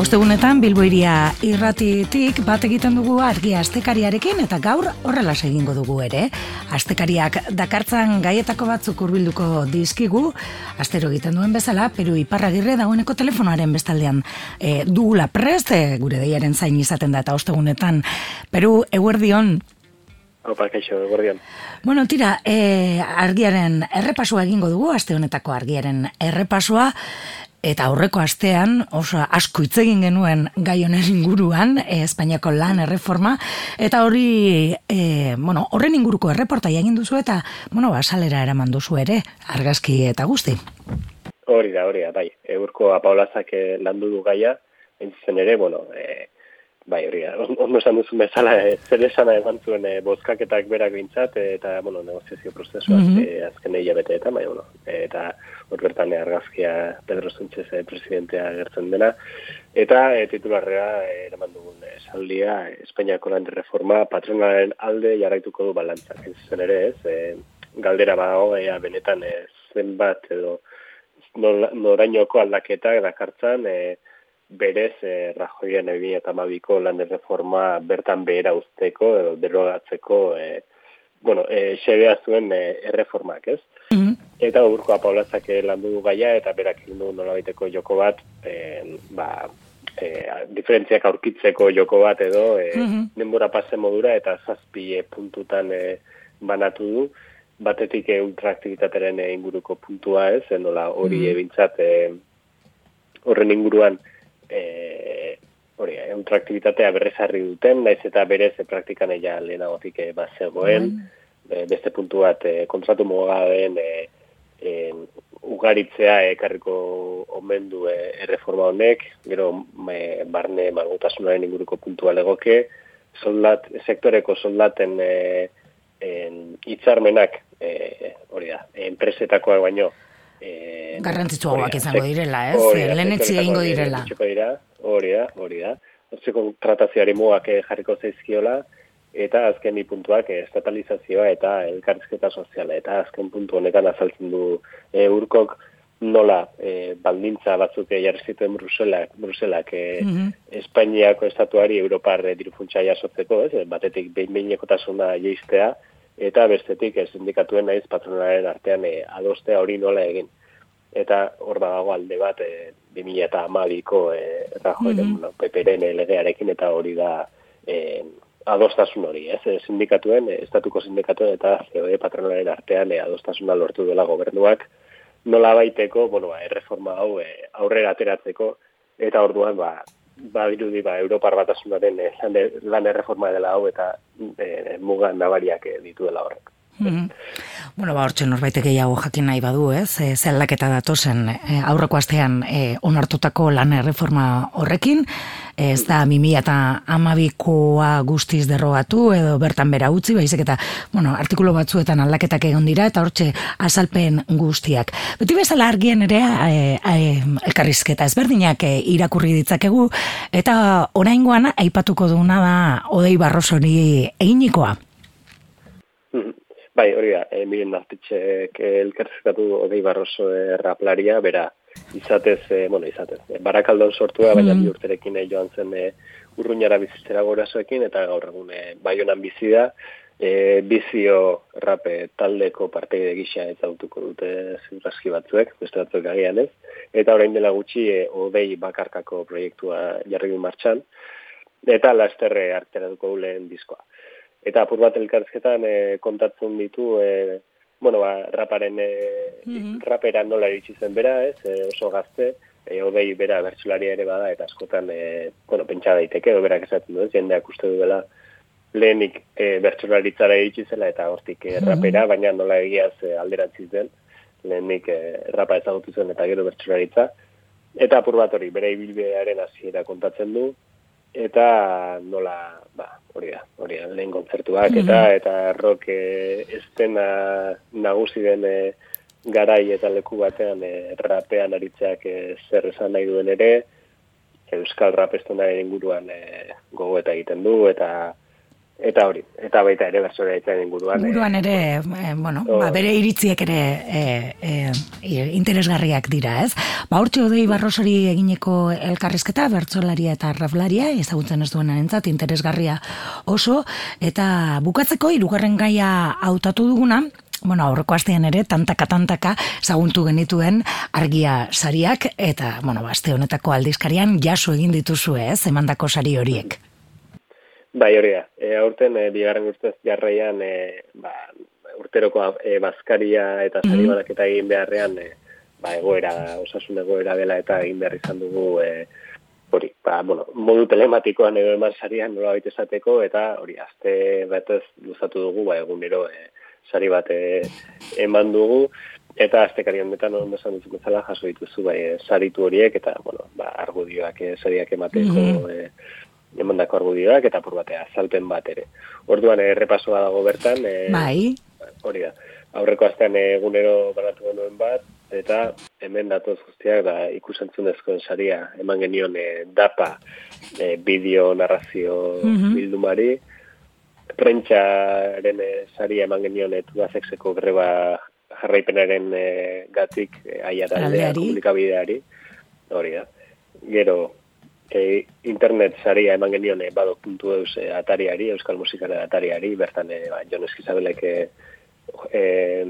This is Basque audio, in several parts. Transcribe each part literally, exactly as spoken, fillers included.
Ostegunetan Bilbo Hiria irratitik bat egiten dugu argia astekariarekin eta gaur horrela egingo dugu ere. Astekariak dakartzan gaietako batzuk hurbilduko dizkigu, astero egiten duen bezala, Peru Iparragirre dagoeneko telefonoaren bestaldean e, dugula prest, e, gure deiaren zain izaten da eta ostegunetan. Peru, eguerdion. Opa, kaixo, eguerdion. Bueno, tira, e, argiaren errepasoa egingo dugu, aste honetako argiaren errepasoa, eta aurreko astean oso asko hitz egin genuen gai honen inguruan, e, Espainiako lan erreforma, eta hori, e, bueno, horren inguruko erreportaia egin duzu eta, bueno, asalera eraman duzu ere, argazki eta guzti. Hori da, hori da, bai. Eurko apaolazak landu du gaia, entzen ere, bueno, e, bai, hori da, ondo esan duzu bezala, e, zer esana eman zuen e, bozkaketak berak bintzat, e, eta, bueno, negoziazio prozesua mm -hmm. e, azken hilabete eta, bai, bueno, e, eta hor bertan argazkia Pedro Sánchez e, presidentea gertzen dena, eta e, titularrea e, eraman dugun esaldia, e, Espainiako lan reforma patronalen alde jarraituko du balantzak, ez zen ere ez, e, galdera badago, ea benetan e, zenbat edo norainoko aldaketak dakartzan, e, berez eh, Rajoyen bi mila hamabiko lan erreforma bertan behera uzteko edo derogatzeko eh, bueno, eh, xedea zuen eh, erreformak, ez? Mm-hmm. Eta urko apaolazak landu du gaia eta berak egin du nolabaiteko joko bat, eh, ba, eh, diferentziak aurkitzeko joko bat edo eh, mm-hmm. denbora pase modura eta zazpi eh, puntutan eh, banatu du. Batetik eh, ultraaktivitateren eh, inguruko puntua ez, nola hori mm-hmm. ebintzat eh, horren inguruan Eh, hori, eh, ultraaktibitatea berrezarri duten, naiz eta berez e, praktikan ja lehenagotik e, bazegoen, mm. e, beste puntu bat e, kontratu mugagabeen e, e, ugaritzea ekarriko omen du e, erreforma honek, gero e, barne malgutasunaren inguruko puntua legoke, soldat, sektoreko soldaten e, en, hitzarmenak, e, hori da, enpresetakoak baino, Eh, garrantzitsuagoak izango direla, ez? Lehenetzi egingo direla. Hori da, hori da. Hortze kontratazioari mugak jarriko zaizkiola, eta azken bi puntuak estatalizazioa eta elkarrizketa soziala. Eta azken puntu honetan azaltzen du e, urkok nola e, baldintza batzuk jarri zituen Bruselak, Bruselak e, mm-hmm. Espainiako estatuari Europar e, dirufuntza jasotzeko, ez? Batetik behin-behinekotasuna jeistea, eta bestetik ez sindikatuen naiz patronalaren artean e, adostea hori nola egin. Eta hor dago alde bat e, bi mila hamabiko e, Rajoyren mm-hmm. no, P P-ren legearekin eta hori da e, adostasun hori, ez? E, sindikatuen, e, estatuko sindikatuen eta C O E patronalaren artean e, adostasuna lortu dela gobernuak nola baiteko, bueno, ba, erreforma hau e, aurrera ateratzeko eta orduan, ba, badirudi ba Europar Batasunaren eh, lan erreforma dela hau eta eh, muga nabariak eh, dituela horrek. Mm-hmm. Bueno, ba hortxe norbaitek gehiago jakin nahi badu, ez? E, ze aldaketa datozen e, aurreko astean e, onartutako lan erreforma horrekin, e, ez da bi mila hamabikoa guztiz derrogatu edo bertan bera utzi, baizik eta, bueno, artikulu batzuetan aldaketak egon dira eta hortxe azalpen guztiak. Beti bezala argien ere e, e, elkarrizketa ezberdinak e, irakurri ditzakegu eta oraingoan aipatuko duguna da Odei Barrosori eginikoa. Mm-hmm. Bai, hori da, e, miren artitxek elkarrizkatu Odei Barroso e, raplaria, bera, izatez, e, bueno, izatez, e, Barakaldon sortua, baina bi urterekin e, joan zen e, urruñara bizitzera gorasoekin, eta gaur egun e, Baionan bizi da, e, bizio rape taldeko parteide gisa ezagutuko dute ziurraski batzuek, beste batzuek agian ez, eta orain dela gutxi e, Odei bakarkako proiektua jarri du martxan, eta lasterre arteratuko du lehen diskoa. Eta apur bat elkarrizketan e, kontatzen ditu, e, bueno, ba, raparen, e, mm-hmm. rapera nola iritsi zen bera, ez, e, oso gazte, e, Odei bera bertsularia ere bada, eta askotan, e, bueno, pentsa daiteke, edo berak esaten du, ez, jendeak uste du dela lehenik e, bertsularitzara iritsi zela, eta hortik e, rapera, mm-hmm. baina nola egiaz e, alderantziz den, lehenik e, rapa ezagutu zen eta gero bertsularitza, eta apur bat hori, bere ibilbidearen hasiera kontatzen du, eta nola, ba, hori da, hori da, lehen kontzertuak, mm-hmm. eta eta rock e, estena nagusi den e, garai eta leku batean e, rapean aritzeak e, zer esan nahi duen ere, euskal rapestonaren inguruan e, gogoeta egiten du, eta Eta hori, eta baita ere bertsorea itzaren inguruan. Inguruan ere, eh, bueno, oh. ba, bere iritziek ere eh, eh, interesgarriak dira, ez? Ba, hortxe Odei Barrosori egineko elkarrizketa, bertsolaria eta raflaria, ezagutzen ez duena entzat, interesgarria oso, eta bukatzeko hirugarren gaia hautatu duguna, bueno, aurreko astean ere, tantaka-tantaka zaguntu genituen argia sariak, eta, bueno, aste honetako aldizkarian jaso egin dituzu, ez, emandako sari horiek. Bai, hori da. E, aurten, e, bigarren urtez jarraian, e, ba, urteroko e, bazkaria eta sari banaketa egin beharrean, e, ba, egoera, osasun egoera dela eta egin behar izan dugu, e, hori, ba, bueno, modu telematikoan edo eman sarian nola baita esateko, eta hori, azte batez luzatu dugu, ba, egunero, e, sari bat e, eman dugu, eta aztekari honetan ondo esan duzu bezala jaso dituzu, bai, saritu horiek, eta, bueno, ba, argudioak, e, sariak emateko, mm-hmm. e, emandako argudioak eta por batea azalpen bat ere. Orduan errepasoa dago bertan, e, bai. Hori da. Aurreko astean egunero banatu genuen bat eta hemen datoz guztiak da ikusentzunezkoen saria eman genion e, dapa e, bideo narrazio mm-hmm. bildumari, prentxaren e, saria eman genion e, Tudazexeko greba jarraipenaren e, gatik e, aia taldea komunikabideari. Hori da. Gero E, internet saria eman genion e, badok puntu eus e, atariari, euskal musikaren atariari, bertan e, ba, Jon Eskizabelek e, e,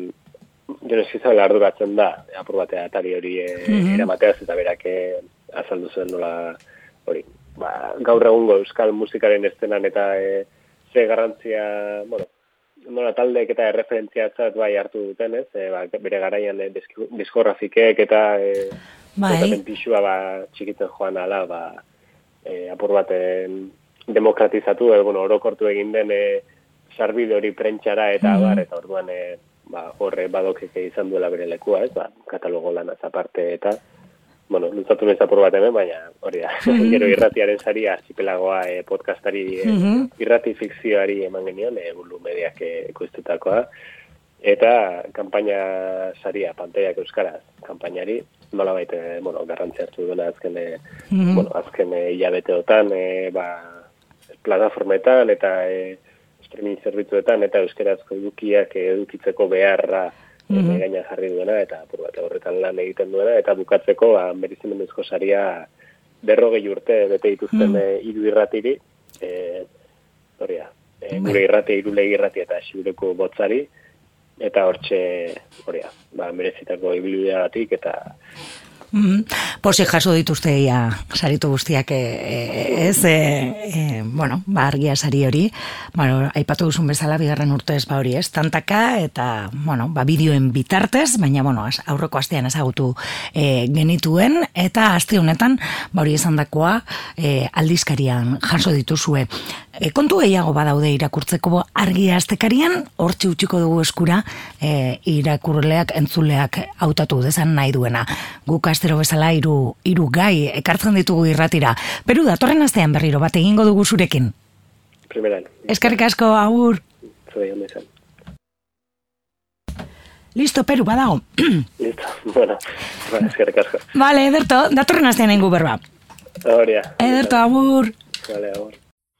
Jon Eskizabel arduratzen da, apur batea atari hori e, mm-hmm. eramateaz eta berak e, azaldu zuen nola hori. Ba, gaur egungo euskal musikaren estenan eta e, ze garrantzia, bueno, nola taldeek eta erreferentziatzat bai hartu duten, ez? E, ba, bere garaian e, diskografikek eta e, bai. Eta pixua ba, txikitzen joan ala, ba, E, apur baten demokratizatu, e, bueno, orokortu egin den e, sarbide hori prentxara eta mm-hmm. bar, eta orduan e, ba, horre badokeke izan duela bere lekua, ez, ba, katalogo lanaz aparte eta, bueno, lutzatu nez apur bat hemen, baina hori da, mm-hmm. gero irratiaren saria, zipelagoa e, podcastari, e, mm-hmm. irrati fikzioari eman genion, e, bulu mediak ekoiztutakoa, eta kanpaina saria, pantaiak euskaraz, kanpainari, nola baita, bueno, garrantzia hartu duena azken, mm-hmm. bueno, azken hilabeteotan, e, ba, plataformetan eta e, streaming zerbitzuetan eta euskerazko edukiak edukitzeko beharra mm-hmm. e, gaina jarri duena eta apur bat horretan lan egiten duena eta bukatzeko ba, merizimenduzko saria berrogei urte bete dituzten mm-hmm. hiru irratiri, e, hori da, e, gure irratia, irulegi irratia eta Xiureko botzari, eta hortxe, hori da, ba, merezitako ibilbideagatik eta Mm-hmm. Posi jaso dituzte ia saritu guztiak e, e, ez, e, e, bueno, ba, argia sari hori, bueno, aipatu duzun bezala bigarren urtez ba hori ez, tantaka eta, bueno, ba, bideoen bitartez, baina, bueno, aurreko astean ezagutu e, genituen, eta aste honetan, ba hori esan dakoa, e, aldizkarian jaso dituzue. E, kontu gehiago badaude irakurtzeko argia astekarian, hortxe utziko dugu eskura e, irakurleak, entzuleak hautatu dezan nahi duena. Guk astero bezala hiru hiru gai ekartzen ditugu irratira. Peru, datorren astean berriro bat egingo dugu zurekin. Primeran. Eskerrik asko, agur. Zoi, ondo izan. Listo, Peru, badago. Listo, bueno, eskerrik asko. Vale, Ederto, datorren astean egingo berba. Horia. Ederto, agur. Vale, agur.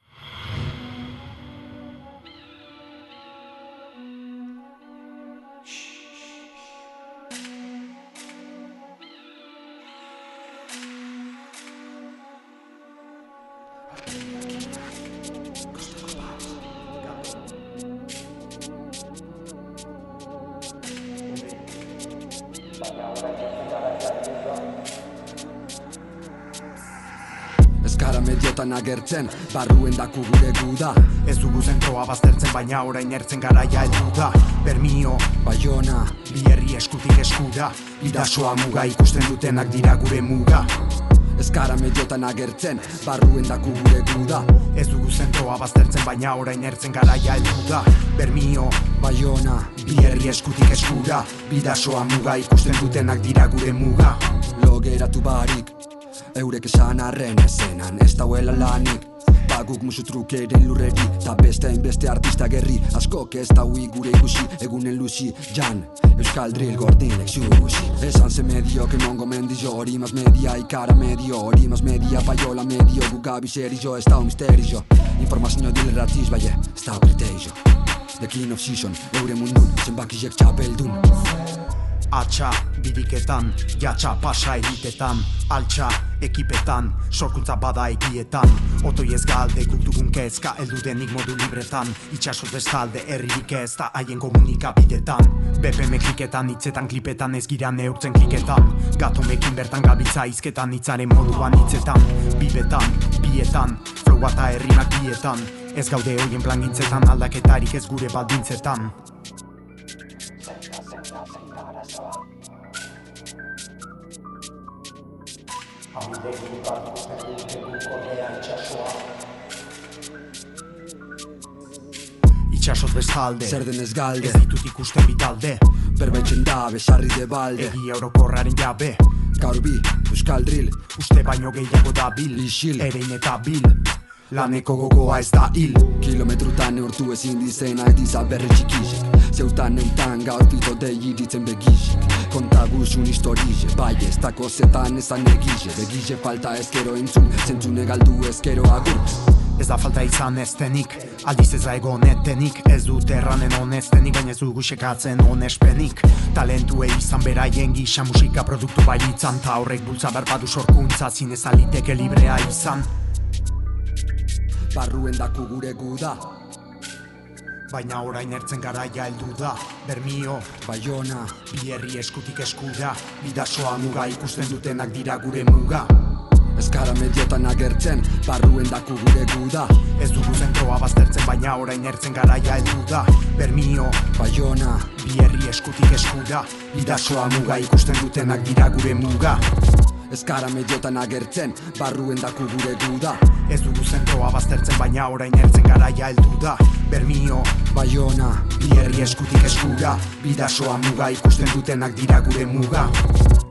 Mediotan agertzen, barruen daku gure guda. Ez dugu zentroa baztertzen, baina orain ertzen garaia heldu da. Bermio, Baiona, bi herri eskutik eskura. Bidasoa muga ikusten dutenak dira gure muga. Ez gara mediotan agertzen, barruen daku gure guda. Ez dugu zentroa baztertzen, baina orain ertzen garaia heldu da. Bermio, Baiona, bi herri eskutik eskura. Bidasoa muga ikusten dutenak dira gure muga. Logeratu barik, eurek esan arren ezenan ez dauela lanik. Baguk musu trukeren lurreri, ta beste hainbeste artista gerri. Askok ez da hui gure ikusi, egunen luzi, jan, Euskal Drill gordin leksusi. Esan ze medio, que mongo mendizo, hori mas media, ikara medio, hori mas media, paiola medio, gugabi serio, ez da un misterio. Informazio dilerratiz, baie, ez da kriterio. The King of Season, eure mundun, zenbakizek txapeldun. Atxa, bidiketan, jatxa, pasa elitetan, altxa, ekipetan, sorkuntza bada egietan. Otoi ez galde, guk dugun kezka, eldu denik modu libretan. Itxasot bestalde, herririk ez da haien komunikabidetan. B P M kliketan, hitzetan, klipetan, ez gira neurtzen kliketan. Gatomekin bertan gabiltza izketan, hitzaren moduan hitzetan. Bibetan, bietan, flow eta herrimak bietan. Ez gaude hoien plan gintzetan, aldaketarik ez gure baldintzetan. Itxasot bestalde, zer denez galde, ez ditut ikusten bitalde. Berbaitzen da, besarri de balde. Egia orokorraren jabe, Gaur bi, Euskal Drill, uste baino gehiago da bil, Isil. erein eta bil. Laneko gogoa ez da hil. Kilometrutan neurtu ezin dizenak diza berre txikizek. Zeutan neutan gaur pito dei ditzen begizek. Kontaguzun historize, bai ez dako zetan ezan egize. Begize falta ezkero entzun, zentzune galdu ezkero agur. Ez da falta izan eztenik, aldiz ez da egon etenik. Ez dut erranen honeztenik, baina ez dugu sekatzen honespenik. Talentue izan beraien gisa musika produktu bailitzan. Ta horrek bultza berbadu sorkuntza, zinez aliteke librea izan. Barruen daku gure guda, baina orain ertzen garaia heldu da. Bermio, Baiona, bi herri eskutik eskura, bidasoa muga ikusten dutenak dira gure muga. ez gara mediotan agertzen, barruen daku gure guda. Ez dugu zentroa baztertzen, baina orain ertzen garaia heldu da. Bermio, Baiona, bi herri eskutik eskura, bidasoa muga ikusten dutenak dira gure muga. ez gara mediotan agertzen, barruen daku gure guda. Ez dugu zentroa baztertzen, baina orain ertzen garaia heldu da. Bermio, Baiona, bi herri eskutik eskura, bidasoa muga ikusten dutenak dira gure muga.